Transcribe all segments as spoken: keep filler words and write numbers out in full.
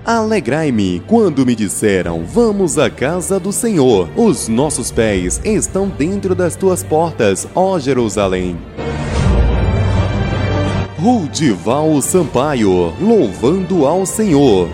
Alegrai-me quando me disseram, vamos à casa do Senhor. Os nossos pés estão dentro das tuas portas, ó Jerusalém. Rudival Sampaio, louvando ao Senhor.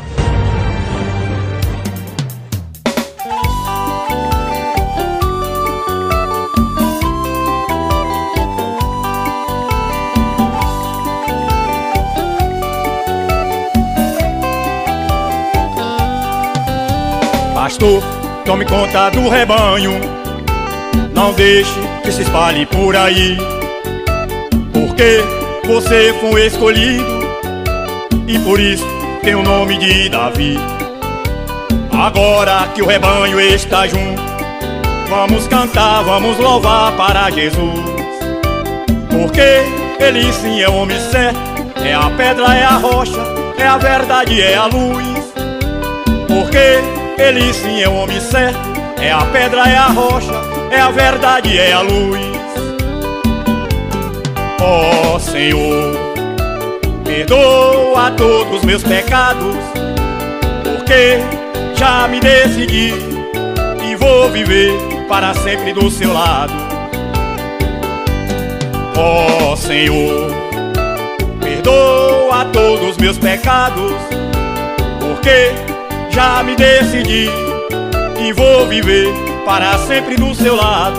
Pastor, tome conta do rebanho, não deixe que se espalhe por aí, porque você foi escolhido e por isso tem o nome de Davi. Agora que o rebanho está junto, vamos cantar, vamos louvar para Jesus, porque Ele sim é o homem certo, é a pedra, é a rocha, é a verdade, é a luz, porque Ele sim é o homem certo, é a pedra, é a rocha, é a verdade, é a luz. Ó Senhor, perdoa todos os meus pecados, porque já me decidi e vou viver para sempre do seu lado. Ó Senhor, perdoa todos os meus pecados, porque já me decidi e vou viver para sempre do seu lado.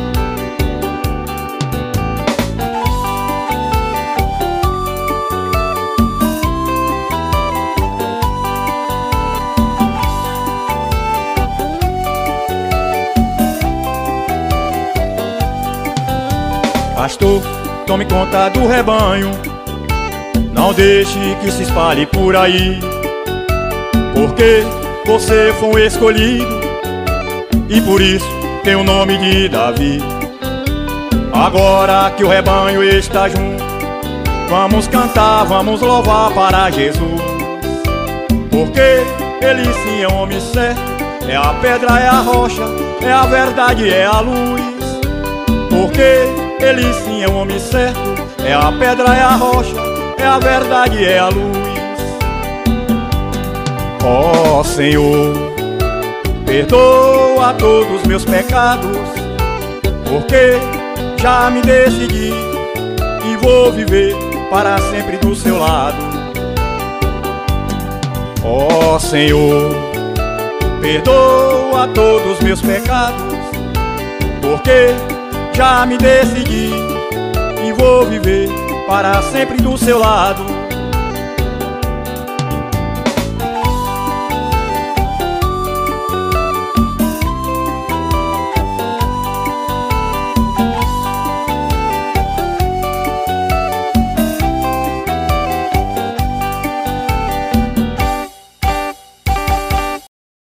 Pastor, tome conta do rebanho, não deixe que se espalhe por aí, porque você foi escolhido e por isso tem o nome de Davi. Agora que o rebanho está junto, vamos cantar, vamos louvar para Jesus, porque Ele sim é o homem certo, é a pedra, é a rocha, é a verdade, é a luz, porque Ele sim é o homem certo, é a pedra, é a rocha, é a verdade, é a luz. Ó Senhor, perdoa todos os meus pecados, porque já me decidi e vou viver para sempre do seu lado. Ó Senhor, perdoa todos os meus pecados, porque já me decidi e vou viver para sempre do seu lado.